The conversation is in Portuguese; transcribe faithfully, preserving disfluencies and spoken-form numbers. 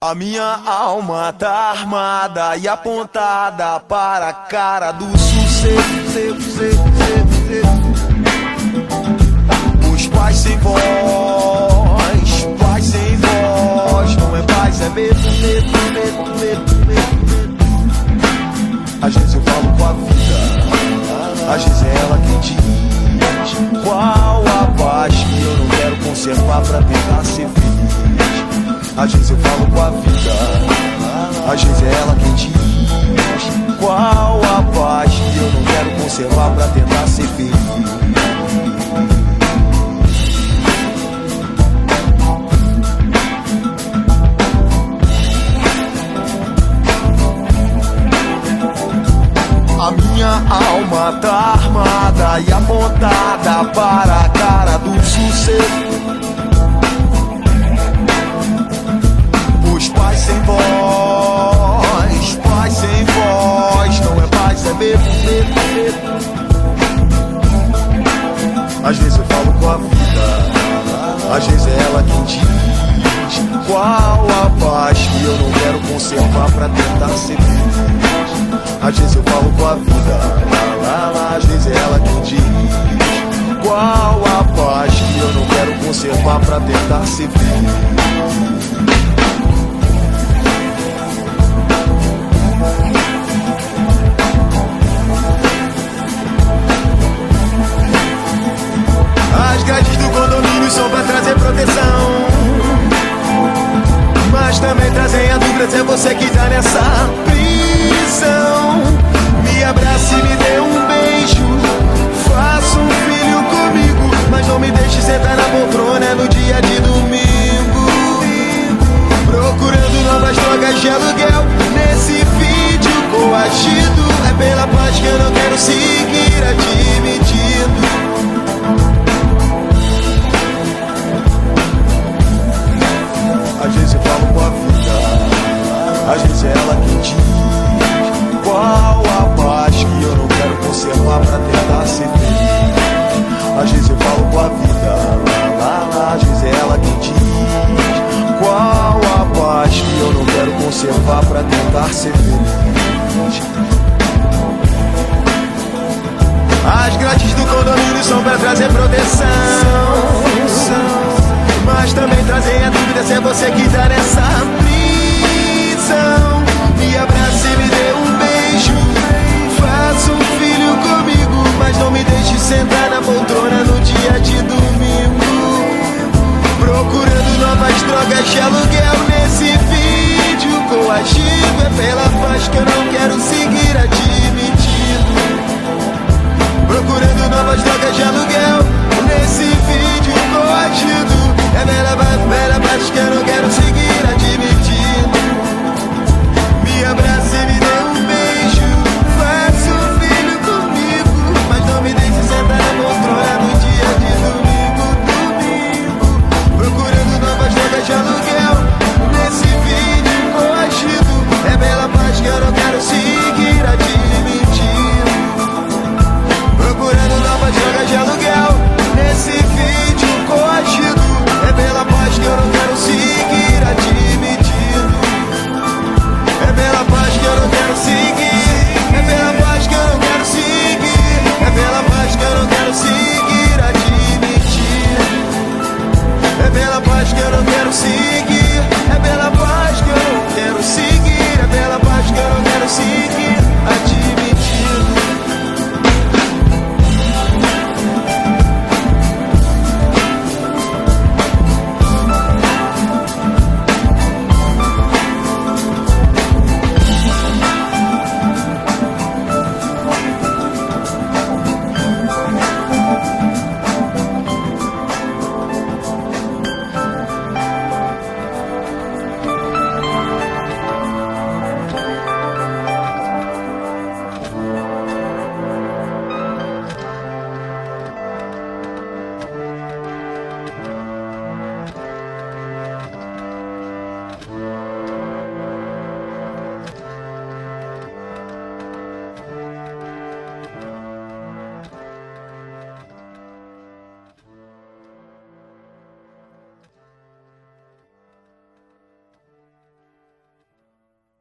A minha alma tá armada e apontada para a cara do sucesso. Os pais sem voz, pais sem voz. Não é paz, é medo, medo, medo, medo, medo. Às vezes eu falo com a vida, às vezes é ela quem diz qual a paz que eu não quero conservar pra tentar ser feliz. Às vezes eu falo com a vida, às vezes é ela quem diz qual a paz que eu não quero conservar pra tentar ser feliz. A minha alma tá armada e apontada para a cara do sucesso. Os pais sem voz, pais sem voz. Não é paz, é medo, medo, medo. Às vezes eu falo com a vida, às vezes é ela quem diz qual a paz que eu não quero conservar pra tentar ser feliz. Às vezes eu falo com a vida, lá, lá, lá, às vezes é ela quem diz qual a paz que eu não quero conservar pra tentar ser feliz. As grades do condomínio são pra trazer proteção, mas também trazem a dúvida se é você que tá nessa prisão. Me abrace e me dê um beijo, faça um filho comigo, mas não me deixe sentar na poltrona no dia de domingo, procurando novas drogas de aluguel nesse vídeo coagido. É pela paz que eu não quero seguir admitindo. Às vezes eu falo com a vida, às vezes é ela quem diz qual a paz que eu não quero conservar pra tentar ser feliz. Às vezes eu falo com a vida, lá, lá, lá, às vezes é ela quem diz qual a paz que eu não quero conservar pra tentar ser feliz. As grades do condomínio são pra trazer proteção, mas também trazem a dúvida se é você que tá nessa prisão. Me abrace e me dê um beijo, faça um filho comigo, mas não me deixe sentar na poltrona no dia de domingo, procurando novas drogas de aluguel nesse vídeo coagido. É pela paz que eu não quero se